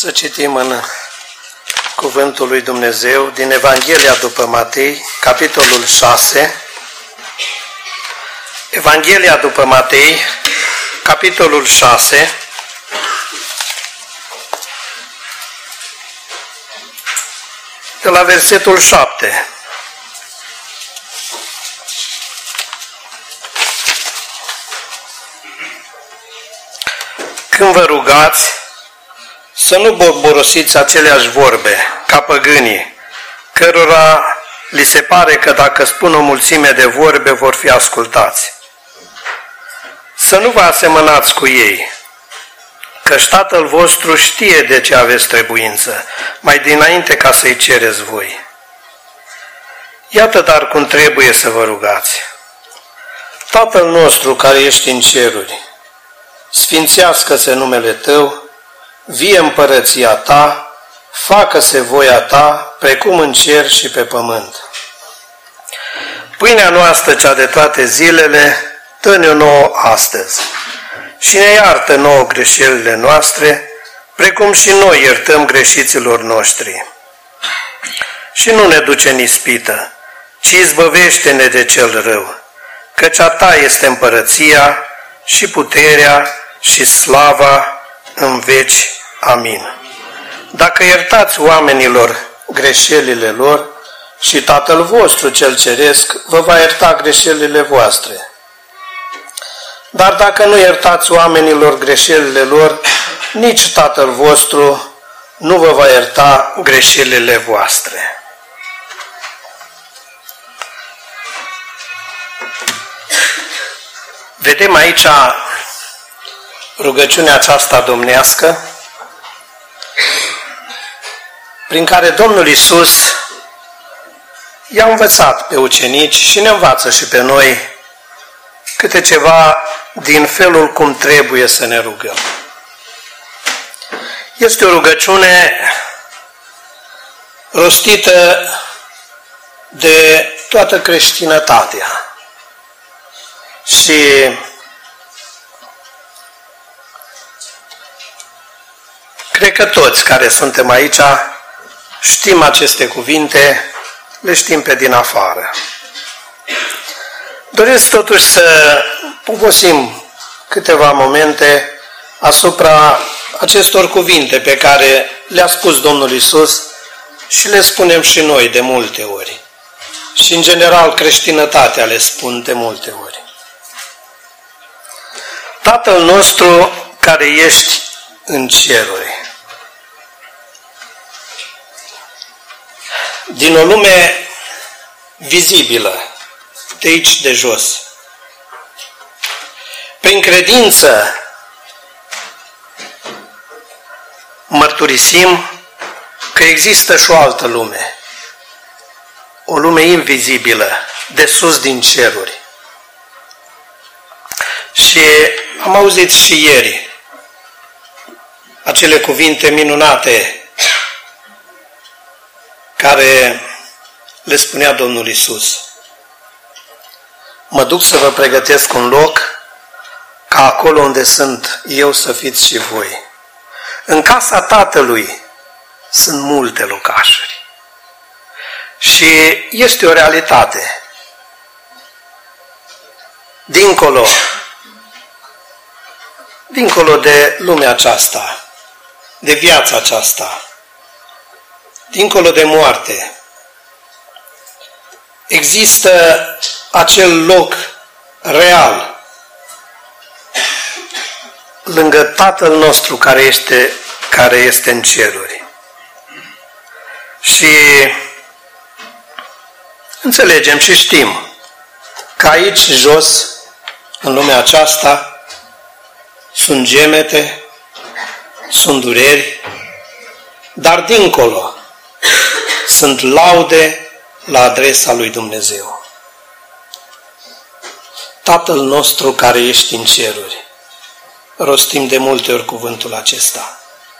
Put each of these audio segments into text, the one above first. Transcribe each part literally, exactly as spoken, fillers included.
Să citim în Cuvântul lui Dumnezeu din Evanghelia după Matei, capitolul șase. Evanghelia după Matei, capitolul șase. De la versetul șapte. Când vă rugați, să nu borborosiți aceleași vorbe, ca păgânii, cărora li se pare că dacă spun o mulțime de vorbe, vor fi ascultați. Să nu vă asemănați cu ei, căci Tatăl vostru știe de ce aveți trebuință, mai dinainte ca să-i cereți voi. Iată dar cum trebuie să vă rugați. Tatăl nostru care ești în ceruri, sfințească-se numele Tău, vie împărăția Ta, facă-se voia Ta, precum în cer și pe pământ. Pâinea noastră, cea de toate zilele, dă-ne-o nouă astăzi și ne iartă nouă greșelile noastre, precum și noi iertăm greșiților noștri. Și nu ne duce în ispită, ci izbăvește-ne de cel rău, căci a Ta este împărăția și puterea și slava în veci. Amin. Dacă iertați oamenilor greșelile lor, și Tatăl vostru cel ceresc vă va ierta greșelile voastre. Dar dacă nu iertați oamenilor greșelile lor, nici Tatăl vostru nu vă va ierta greșelile voastre. Vedem aici rugăciunea aceasta domnească, prin care Domnul Iisus i-a învățat pe ucenici și ne învață și pe noi câte ceva din felul cum trebuie să ne rugăm. Este o rugăciune rostită de toată creștinătatea și cred că toți care suntem aici știm aceste cuvinte, le știm pe din afară. Doresc totuși să povosim câteva momente asupra acestor cuvinte pe care le-a spus Domnul Iisus și le spunem și noi de multe ori. Și în general creștinătatea le spun de multe ori. Tatăl nostru care ești în ceruri. Din o lume vizibilă, de aici de jos. Prin credință mărturisim că există și o altă lume, o lume invizibilă, de sus din ceruri. Și am auzit și ieri acele cuvinte minunate care le spunea Domnul Iisus. Mă duc să vă pregătesc un loc ca acolo unde sunt eu să fiți și voi. În casa Tatălui sunt multe locașuri. Și este o realitate. Dincolo, dincolo de lumea aceasta, de viața aceasta, dincolo de moarte, există acel loc real lângă Tatăl nostru care este, care este în ceruri. Și înțelegem și știm că aici jos, în lumea aceasta, sunt gemete, sunt dureri, dar dincolo sunt laude la adresa lui Dumnezeu. Tatăl nostru care ești în ceruri. Rostim de multe ori cuvântul acesta.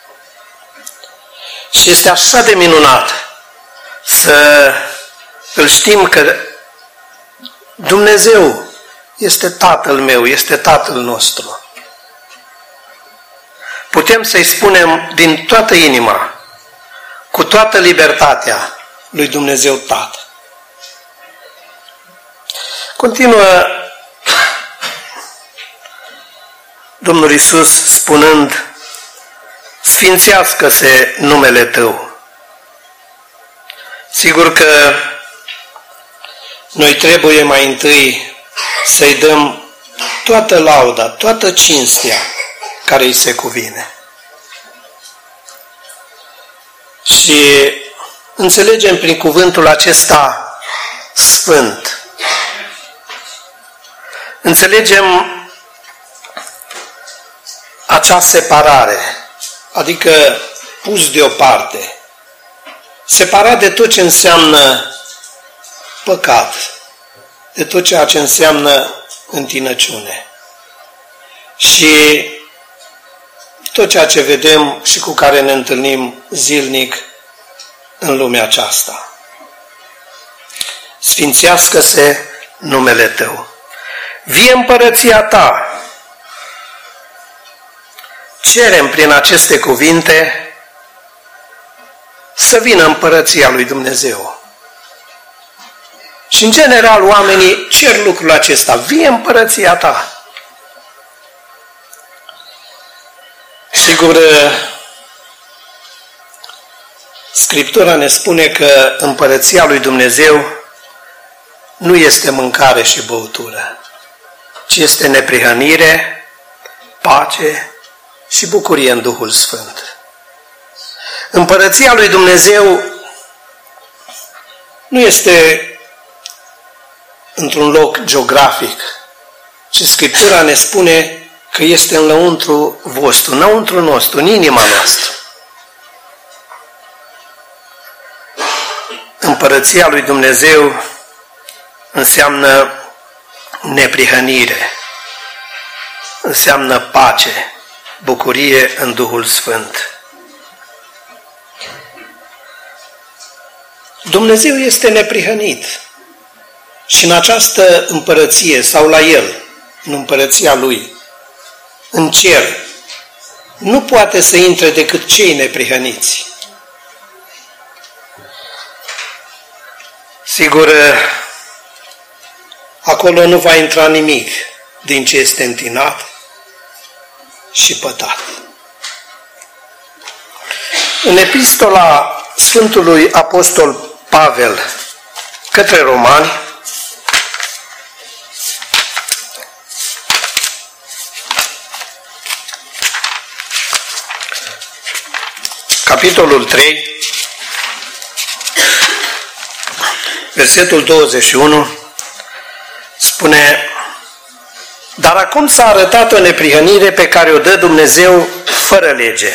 Și este așa de minunat să îl știm că Dumnezeu este Tatăl meu, este Tatăl nostru. putem să-i spunem din toată inima, cu toată libertatea lui Dumnezeu Tatăl. Continuă Domnul Iisus spunând: sfințească-se numele Tău. Sigur că noi trebuie mai întâi să-i dăm toată lauda, toată cinstea care îi se cuvine. Și înțelegem prin cuvântul acesta sfânt. Înțelegem acea separare, adică pus deoparte, separat de tot ce înseamnă păcat, de tot ceea ce înseamnă întinăciune și tot ceea ce vedem și cu care ne întâlnim zilnic în lumea aceasta. Sfințească-se numele Tău. Vie împărăția Ta. Cerem prin aceste cuvinte să vină împărăția lui Dumnezeu. Și în general oamenii cer lucrul acesta: vie împărăția Ta. Sigur, Scriptura ne spune că împărăția lui Dumnezeu nu este mâncare și băutură, ci este neprihănire, pace și bucurie în Duhul Sfânt. Împărăția lui Dumnezeu nu este într-un loc geografic, ci Scriptura ne spune că este în lăuntru vostru, înăuntru nostru, în inima noastră. Împărăția lui Dumnezeu înseamnă neprihănire, înseamnă pace, bucurie în Duhul Sfânt. Dumnezeu este neprihănit și în această împărăție sau la El, în împărăția Lui, în cer, nu poate să intre decât cei neprihăniți. Sigur, acolo nu va intra nimic din ce este întinat și pătat. În epistola Sfântului Apostol Pavel către Romani, capitolul trei, versetul douăzeci și unu, spune: dar acum s-a arătat o neprihănire pe care o dă Dumnezeu fără lege.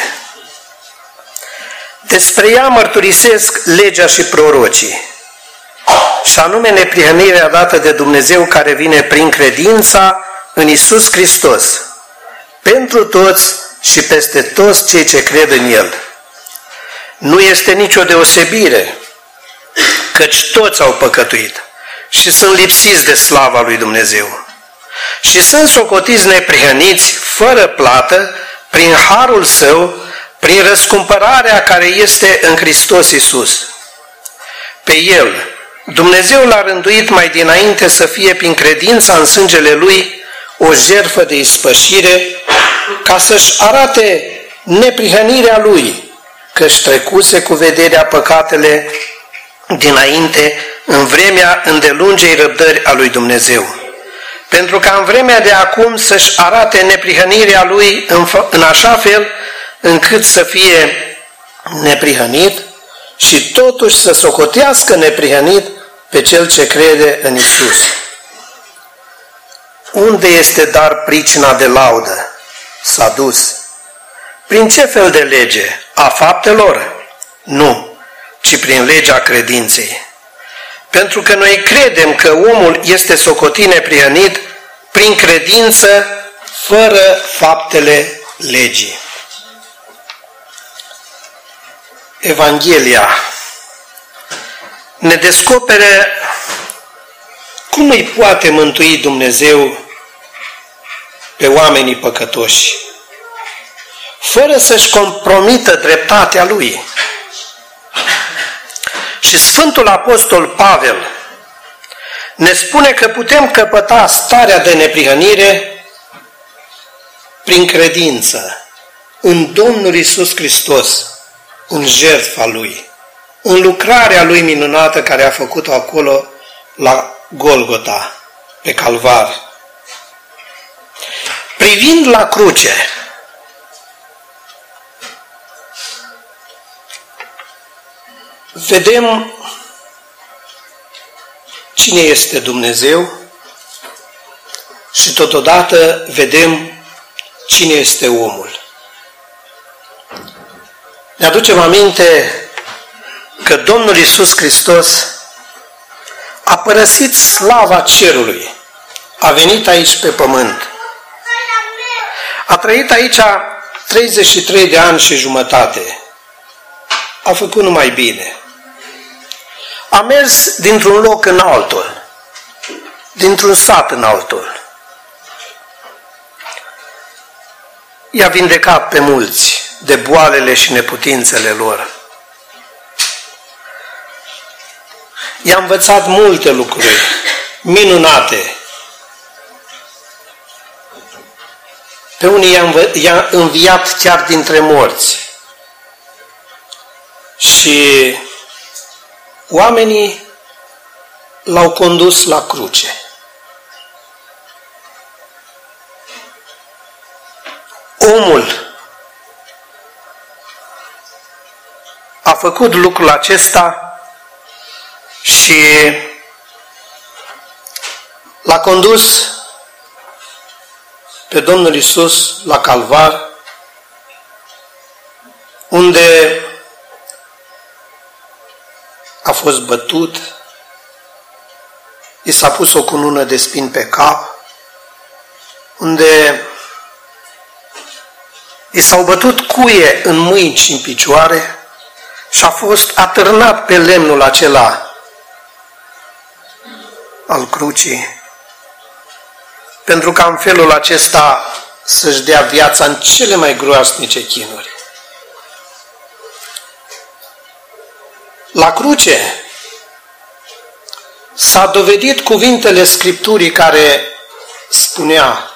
Despre ea mărturisesc legea și prorocii, și anume neprihănirea dată de Dumnezeu care vine prin credința în Iisus Hristos, pentru toți și peste toți cei ce cred în El. Nu este nicio deosebire, căci toți au păcătuit și sunt lipsiți de slava lui Dumnezeu și sunt socotiți neprihăniți fără plată prin harul Său, prin răscumpărarea care este în Hristos Iisus. Pe El, Dumnezeu l-a rânduit mai dinainte să fie prin credința în sângele Lui o jertfă de ispășire, ca să-și arate neprihănirea Lui, că-și trecuse cu vederea păcatele dinainte în vremea îndelungei răbdări a lui Dumnezeu. Pentru ca în vremea de acum să-și arate neprihănirea Lui în, în așa fel încât să fie neprihănit și totuși să socotească neprihănit pe cel ce crede în Iisus. Unde este dar pricina de laudă? S-a dus. Prin ce fel de lege? A faptelor? Nu, ci prin legea credinței. Pentru că noi credem că omul este socotit neprihănit prin credință, fără faptele legii. Evanghelia ne descopere cum îi poate mântui Dumnezeu pe oamenii păcătoși. fără să-și compromită dreptatea lui. Și Sfântul Apostol Pavel ne spune că putem căpăta starea de neprihănire prin credință în Domnul Iisus Hristos, în jertfa Lui, în lucrarea Lui minunată care a făcut-o acolo la Golgota, pe Calvar. Privind la cruce, vedem cine este Dumnezeu și totodată vedem cine este omul. Ne aducem aminte că Domnul Iisus Hristos a părăsit slava cerului, a venit aici pe pământ. A trăit aici treizeci și trei de ani și jumătate. A făcut numai bine. A mers dintr-un loc în altul, dintr-un sat în altul. I-a vindecat pe mulți de boalele și neputințele lor. I-a învățat multe lucruri minunate. Pe unii i-a înviat chiar dintre morți. Și oamenii l-au condus la cruce. Omul a făcut lucrul acesta și l-a condus pe Domnul Iisus la Calvar, unde a fost bătut, i s-a pus o cunună de spini pe cap, unde i s-au bătut cuie în mâini și în picioare și a fost atârnat pe lemnul acela al crucii, pentru ca în felul acesta să-și dea viața în cele mai groaznice chinuri. La cruce s-a dovedit cuvintele Scripturii care spunea: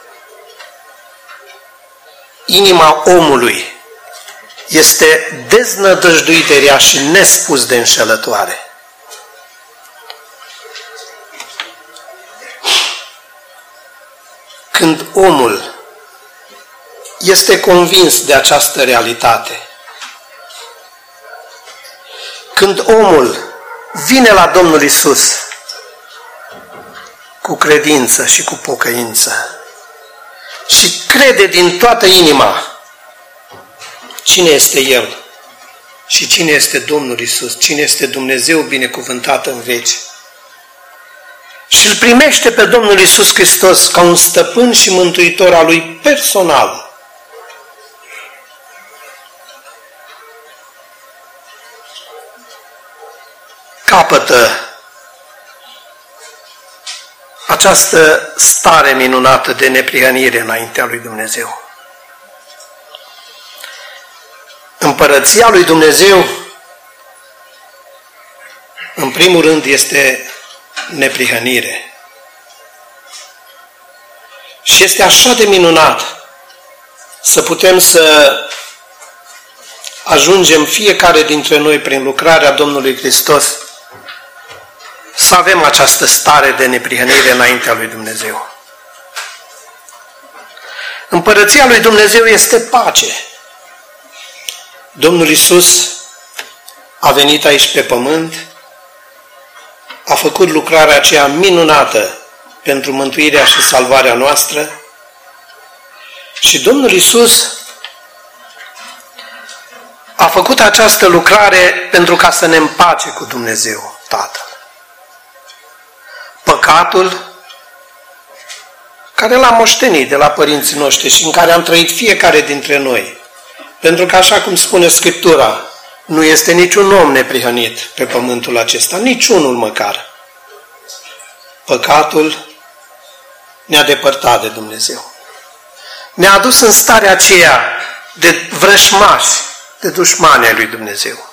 inima omului este deznădăjduită rea și nespus de înșelătoare. Când omul este convins de această realitate, când omul vine la Domnul Iisus cu credință și cu pocăință și crede din toată inima cine este El și cine este Domnul Iisus, cine este Dumnezeu binecuvântat în veci, și îl primește pe Domnul Iisus Hristos ca un stăpân și mântuitor al lui personal, capătă această stare minunată de neprihănire înaintea lui Dumnezeu. Împărăția lui Dumnezeu, în primul rând, este neprihănire. Și este așa de minunat să putem să ajungem fiecare dintre noi prin lucrarea Domnului Hristos să avem această stare de neprihănire înaintea lui Dumnezeu. Împărăția lui Dumnezeu este pace. Domnul Iisus a venit aici pe pământ, a făcut lucrarea aceea minunată pentru mântuirea și salvarea noastră și Domnul Iisus a făcut această lucrare pentru ca să ne împace cu Dumnezeu Tatăl. Păcatul care l-am moștenit de la părinții noștri și în care am trăit fiecare dintre noi. Pentru că, așa cum spune Scriptura, nu este niciun om neprihănit pe pământul acesta, niciunul măcar. Păcatul ne-a depărtat de Dumnezeu. Ne-a adus în starea aceea de vrășmași, de dușmani ai lui Dumnezeu.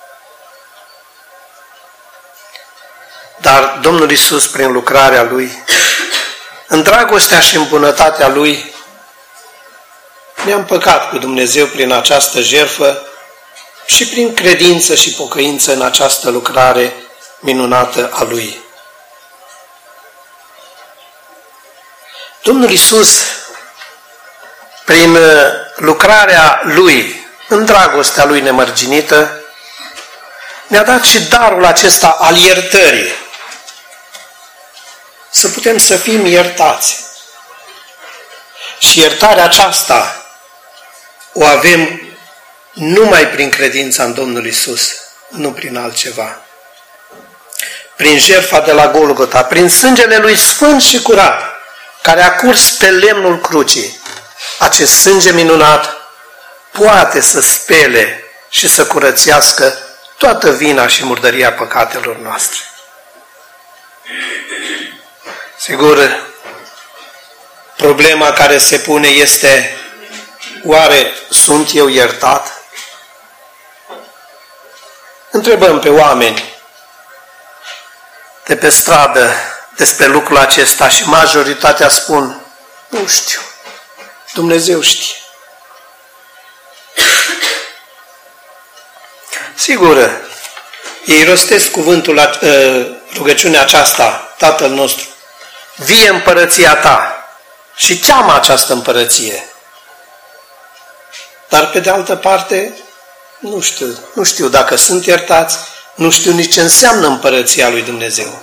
Dar Domnul Iisus, prin lucrarea Lui, în dragostea și în bunătatea Lui, ne-a împăcat cu Dumnezeu prin această jertfă și prin credință și pocăință în această lucrare minunată a Lui. Domnul Iisus, prin lucrarea Lui, în dragostea Lui nemărginită, ne-a dat și darul acesta al iertării. Să putem să fim iertați. Și iertarea aceasta o avem numai prin credința în Domnul Iisus, nu prin altceva. Prin jertfa de la Golgota, prin sângele Lui sfânt și curat, care a curs pe lemnul crucii. Acest sânge minunat poate să spele și să curățească toată vina și murdăria păcatelor noastre. Sigur, problema care se pune este: oare sunt eu iertat? Întrebăm pe oameni de pe stradă despre lucrul acesta și majoritatea spun: nu știu, Dumnezeu știe. Sigur, ei rostesc cuvântul, rugăciunea aceasta, Tatăl nostru, vie împărăția ta, și cheamă această împărăție. Dar pe de altă parte, nu știu, nu știu dacă sunt iertați, nu știu nici ce înseamnă împărăția lui Dumnezeu.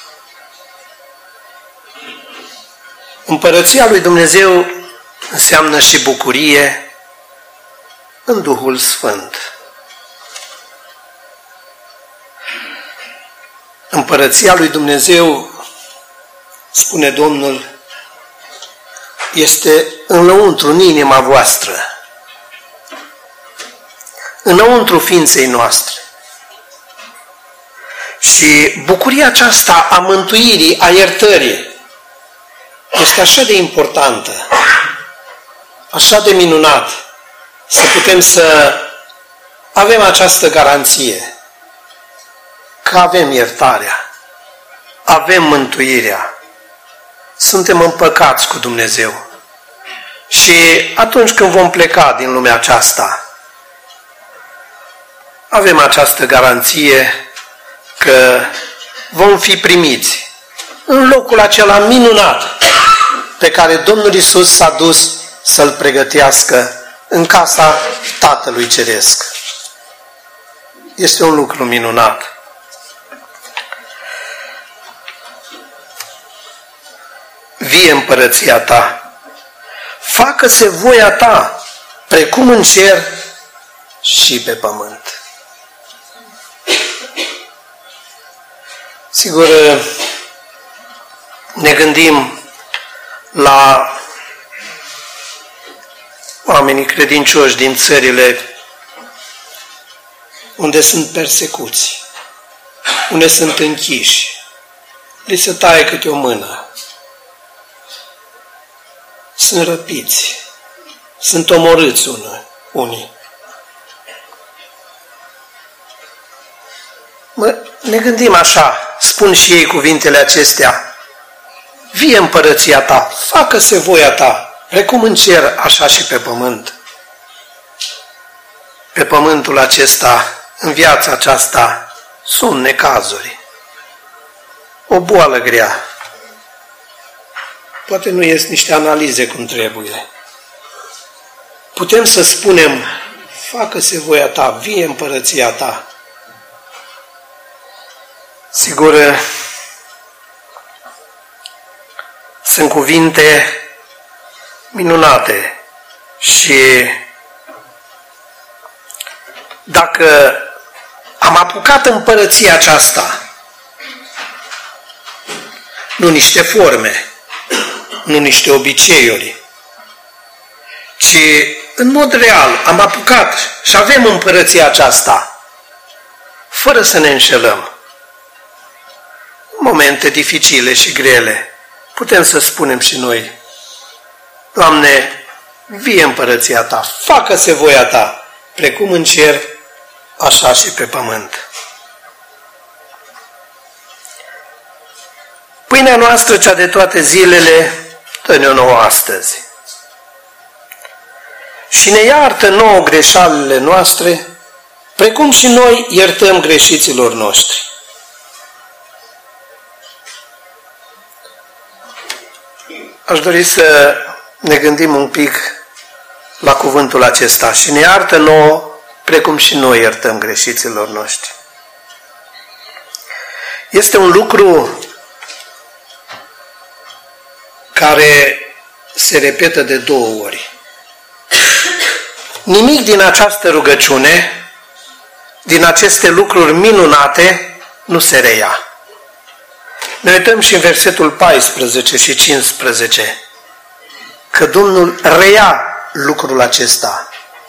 Împărăția lui Dumnezeu înseamnă și bucurie în Duhul Sfânt. Împărăția lui Dumnezeu, spune Domnul, este înăuntru, în inima voastră, înăuntru ființei noastre. Și bucuria aceasta a mântuirii, a iertării, este așa de importantă, așa de minunat, să putem să avem această garanție că avem iertarea, avem mântuirea, suntem împăcați cu Dumnezeu. Și atunci când vom pleca din lumea aceasta, avem această garanție că vom fi primiți în locul acela minunat pe care Domnul Iisus s-a dus să-l pregătească în casa Tatălui Ceresc. Este un lucru minunat. Vie împărăția ta, facă-se voia ta, precum în cer și pe pământ. Sigur, ne gândim la oamenii credincioși din țările unde sunt persecuți, unde sunt închiși, li se taie câte o mână, sunt răpiți, sunt omorâți unii. Mă, ne gândim așa, spun și ei cuvintele acestea: vie împărăția ta, facă-se voia ta, precum în cer, așa și pe pământ. Pe pământul acesta, în viața aceasta, sunt necazuri, o boală grea. Poate nu ies niște analize cum trebuie. Putem să spunem: facă-se voia ta, vie împărăția ta. Sigur, sunt cuvinte minunate și dacă am apucat împărăția aceasta, nu niște forme, nu niște obiceiuri, ci în mod real am apucat și avem împărăția aceasta, fără să ne înșelăm. În momente dificile și grele, putem să spunem și noi: Doamne, vie împărăția ta, facă-se voia ta, precum în cer, așa și pe pământ. Pâinea noastră, cea de toate zilele, dă-ne-o nouă astăzi. Și ne iartă nouă greșalele noastre, precum și noi iertăm greșiților noștri. Aș dori să ne gândim un pic la cuvântul acesta. Și ne iartă nouă, precum și noi iertăm greșiților noștri. Este un lucru care se repetă de două ori. Nimic din această rugăciune, din aceste lucruri minunate, nu se reia. Ne uităm și în versetul paisprezece și cincisprezece, că Domnul reia lucrul acesta.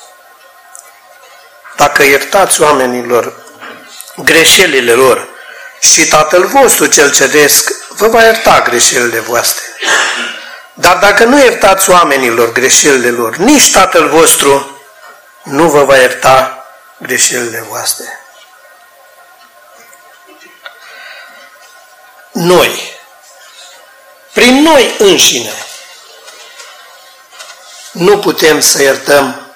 Dacă iertați oamenilor greșelile lor și Tatăl vostru cel ceresc vă va ierta greșelile voastre. Dar dacă nu iertați oamenilor greșelile lor, nici Tatăl vostru nu vă va ierta greșelile voastre. Noi, prin noi înșine, nu putem să iertăm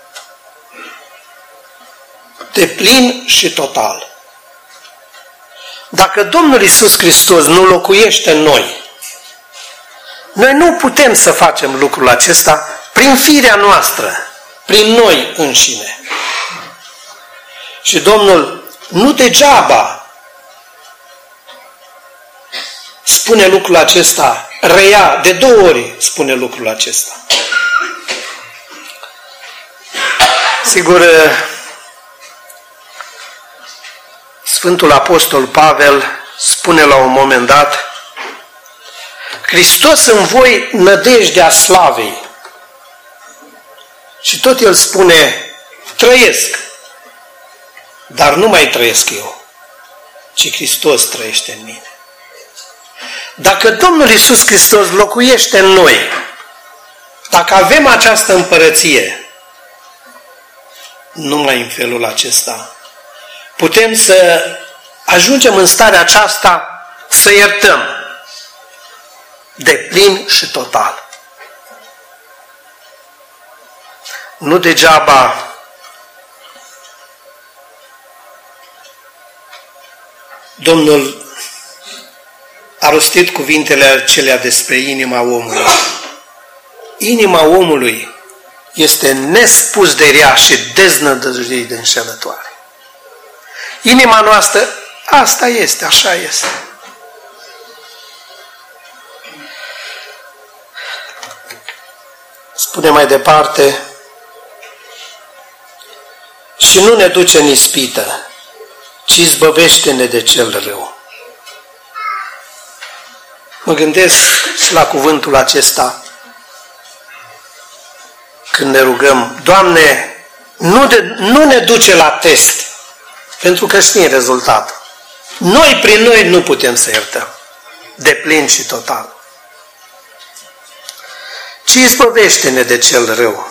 de plin și total. Dacă Domnul Iisus Hristos nu locuiește în noi, noi nu putem să facem lucrul acesta prin firea noastră, prin noi înșine. Și Domnul nu degeaba spune lucrul acesta, reia, de două ori spune lucrul acesta. Sigur, Sfântul Apostol Pavel spune la un moment dat, Hristos în voi nădejdea slavei. Și tot el spune, trăiesc, dar nu mai trăiesc eu, ci Hristos trăiește în mine. Dacă Domnul Iisus Hristos locuiește în noi, dacă avem această împărăție, numai în felul acesta putem să ajungem în starea aceasta să iertăm de plin și total. Nu degeaba Domnul a rostit cuvintele acelea despre inima omului. Inima omului este nespus de rea și deznădăjduit de înșelătoare. Inima noastră, asta este, așa este. Spune mai departe, și nu ne duce în ispită, ci izbăvește-ne de cel rău. Mă gândesc și la cuvântul acesta când ne rugăm, Doamne, nu, de, nu ne duce la test, pentru că știm rezultatul. Noi prin noi nu putem să iertăm de plin și total. Ci izbăvește-ne de cel rău.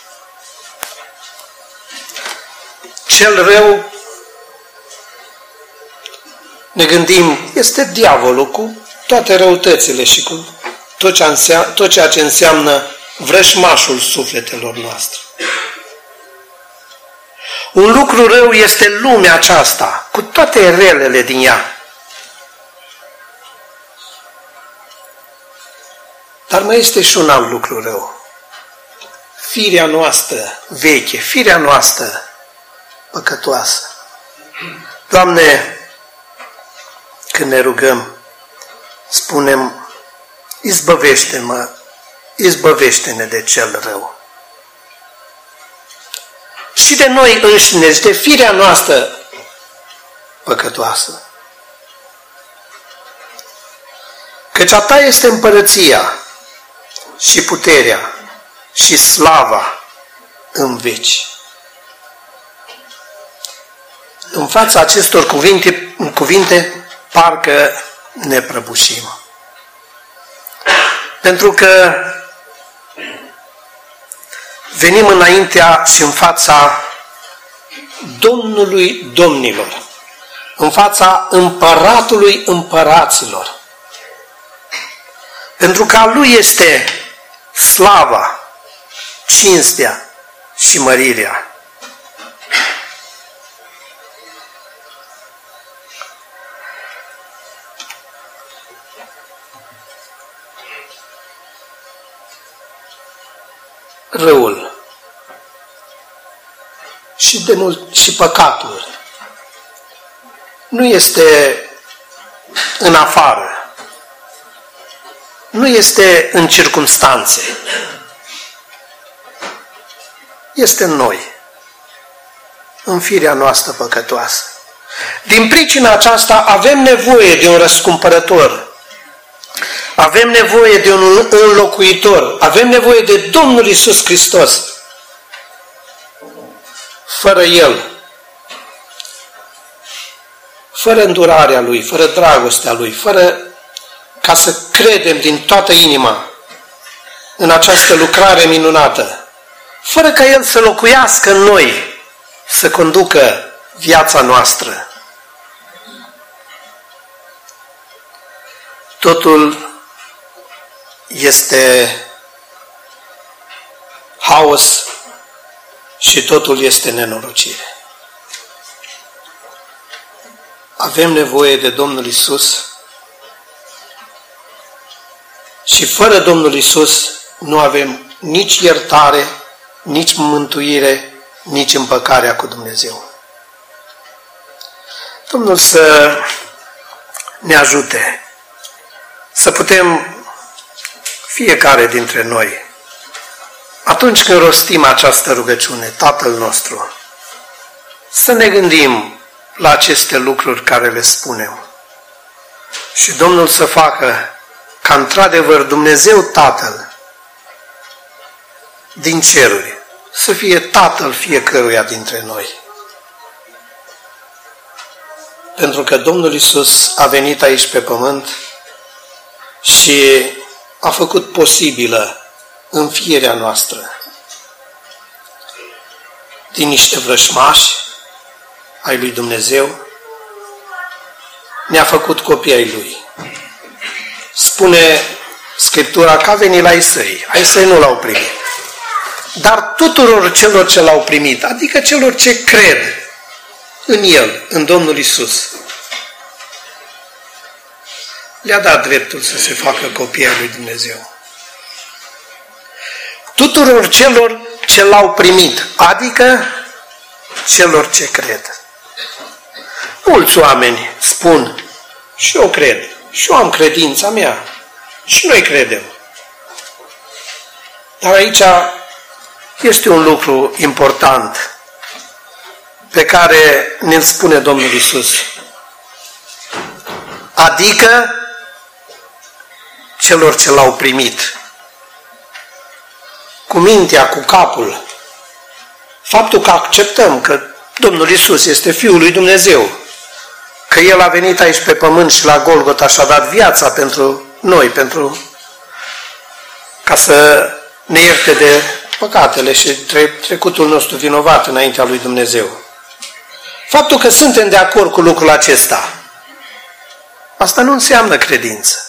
Cel rău, ne gândim, este diavolul cu toate răutățile și cu tot, ce înseamnă, tot ceea ce înseamnă vrăjmașul sufletelor noastre. Un lucru rău este lumea aceasta, cu toate relele din ea. Dar mai este și un alt lucru rău. Firea noastră veche, firea noastră păcătoasă. Doamne, când ne rugăm, spunem, izbăvește-mă, izbăvește-ne de cel rău. Și de noi înșine, de firea noastră păcătoasă. Căci a ta este împărăția și puterea și slava în veci. În fața acestor cuvinte, cuvinte parcă ne prăbușim. Pentru că venim înaintea și în fața Domnului Domnilor, în fața Împăratului Împăraților, pentru că a Lui este slava, cinstea și mărirea. Răul și, de mult, și păcatul nu este în afară, nu este în circumstanțe, este în noi, în firea noastră păcătoasă. Din pricina aceasta avem nevoie de un răscumpărător, avem nevoie de un înlocuitor, avem nevoie de Domnul Iisus Hristos. Fără El, fără îndurarea Lui, fără dragostea Lui, fără ca să credem din toată inima în această lucrare minunată, fără ca El să locuiască în noi, să conducă viața noastră, totul este haos și totul este nenorocire. Avem nevoie de Domnul Iisus și fără Domnul Iisus nu avem nici iertare, nici mântuire, nici împăcarea cu Dumnezeu. Domnul să ne ajute să putem fiecare dintre noi, atunci când rostim această rugăciune, Tatăl nostru, să ne gândim la aceste lucruri care le spunem. Și Domnul să facă ca într-adevăr Dumnezeu Tatăl din ceruri să fie Tatăl fiecăruia dintre noi. Pentru că Domnul Iisus a venit aici pe pământ și a făcut posibilă înfierea noastră din niște vrășmași ai lui Dumnezeu, ne-a făcut copii ai Lui. Spune Scriptura că a venit la ai săi, ai săi nu l-au primit. Dar tuturor celor ce l-au primit, adică celor ce cred în El, în Domnul Iisus, le-a dat dreptul să se facă copii ai lui Dumnezeu. Tuturor celor ce l-au primit, adică celor ce cred. Mulți oameni spun, și eu cred, și eu am credința mea, și noi credem. Dar aici este un lucru important pe care ne-l spune Domnul Iisus. Adică celor ce l-au primit. Cu mintea, cu capul. Faptul că acceptăm că Domnul Iisus este Fiul lui Dumnezeu, că El a venit aici pe pământ și la Golgota și-a dat viața pentru noi, pentru ca să ne ierte de păcatele și trecutul nostru vinovat înaintea lui Dumnezeu. Faptul că suntem de acord cu lucrul acesta, asta nu înseamnă credință.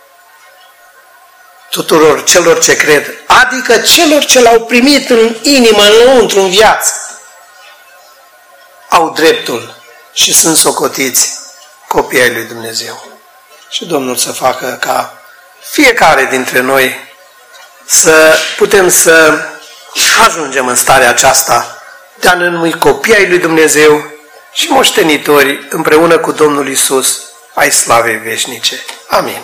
Tuturor celor ce cred, adică celor ce l-au primit în inimă, înăuntru, în viață, au dreptul și sunt socotiți copii ai lui Dumnezeu. Și Domnul să facă ca fiecare dintre noi să putem să ajungem în starea aceasta de a ne numi copii ai lui Dumnezeu și moștenitori împreună cu Domnul Iisus ai slavei veșnice. Amin.